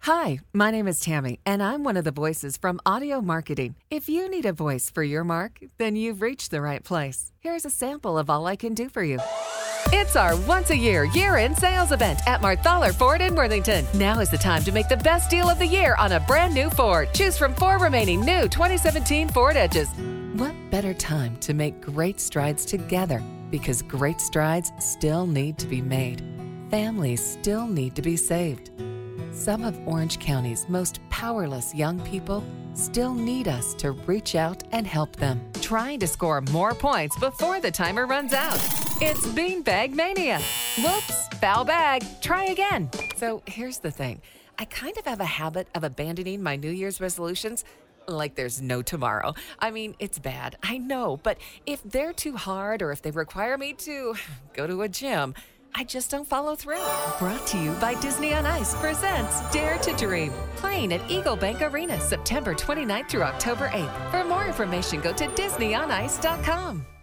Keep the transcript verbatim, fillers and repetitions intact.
Hi, my name is Tammy, and I'm one of the voices from Audio Marketing. If you need a voice for your mark, then you've reached the right place. Here's a sample of all I can do for you. It's our once-a-year year-end sales event at Marthaler Ford in Worthington. Now is the time to make the best deal of the year on a brand new Ford. Choose from four remaining new twenty seventeen Ford Edges. What better time to make great strides together? Because great strides still need to be made. Families still need to be saved. Some of Orange County's most powerless young people still need us to reach out and help them, trying to score more points before the timer runs out. It's Beanbag Mania. Whoops, foul bag. Try again. So here's the thing. I kind of have a habit of abandoning my New Year's resolutions like there's no tomorrow. I mean, it's bad, I know, but if they're too hard or if they require me to go to a gym, I just don't follow through. Brought to you by Disney on Ice presents Dare to Dream. Playing at Eagle Bank Arena September twenty-ninth through October eighth. For more information, go to disney on ice dot com.